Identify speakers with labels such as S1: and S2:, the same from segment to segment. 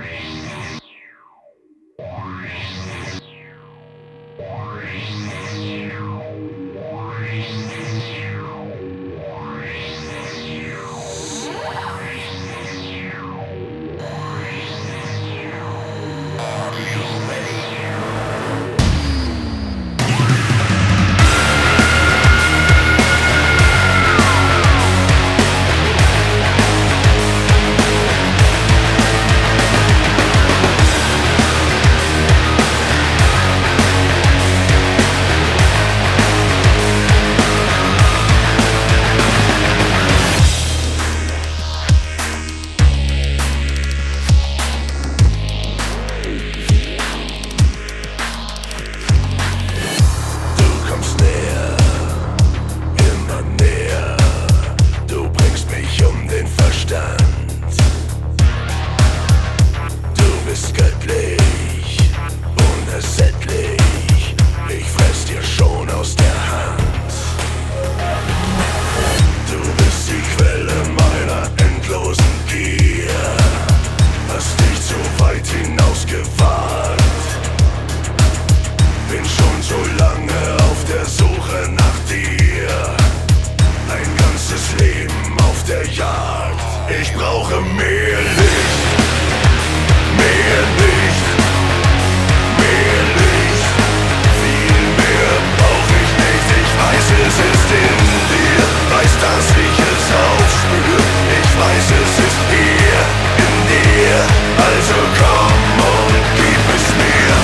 S1: Ich brauche mehr Licht, mehr Licht, mehr Licht. Viel mehr brauche ich nicht. Ich weiß, es ist in dir. Weiß, dass ich es auch spüre. Ich weiß, es ist hier in dir. Also komm und gib es mir.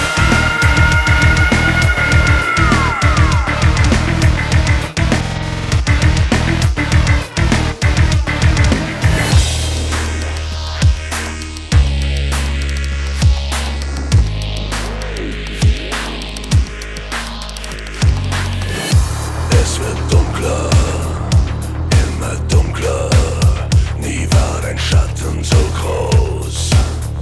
S1: Es wird dunkler, immer dunkler. Nie war dein Schatten so groß.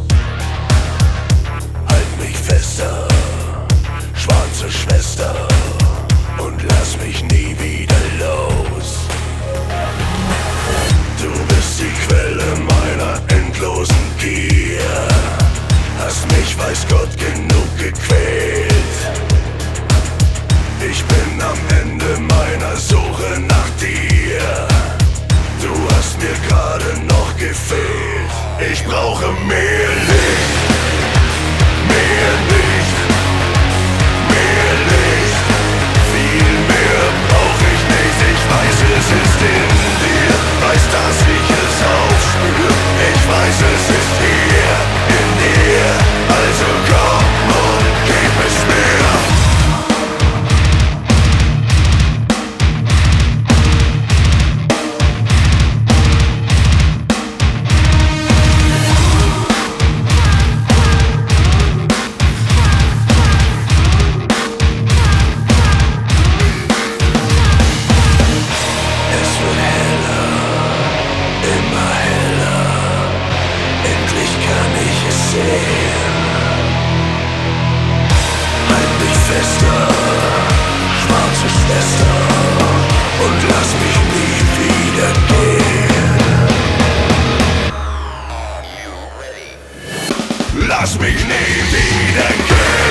S1: Halt mich fester, schwarze Schwester, und lass mich nie wieder los. Du bist die Quelle meiner endlosen Gier. Hast mich, weiß Gott, genug gequält. Ich bin am Ende meiner Suche nach dir. Du hast mir gerade noch gefehlt. Ich brauche mehr Licht, mehr Licht, mehr Licht. Viel mehr brauche ich nicht. Ich weiß, es ist in dir. Weiß, dass ich es auch spüre. Ich weiß, es ist hier in dir. Also komm und gib es mir. Und lass mich nie wieder gehen. Lass mich nie wieder gehen.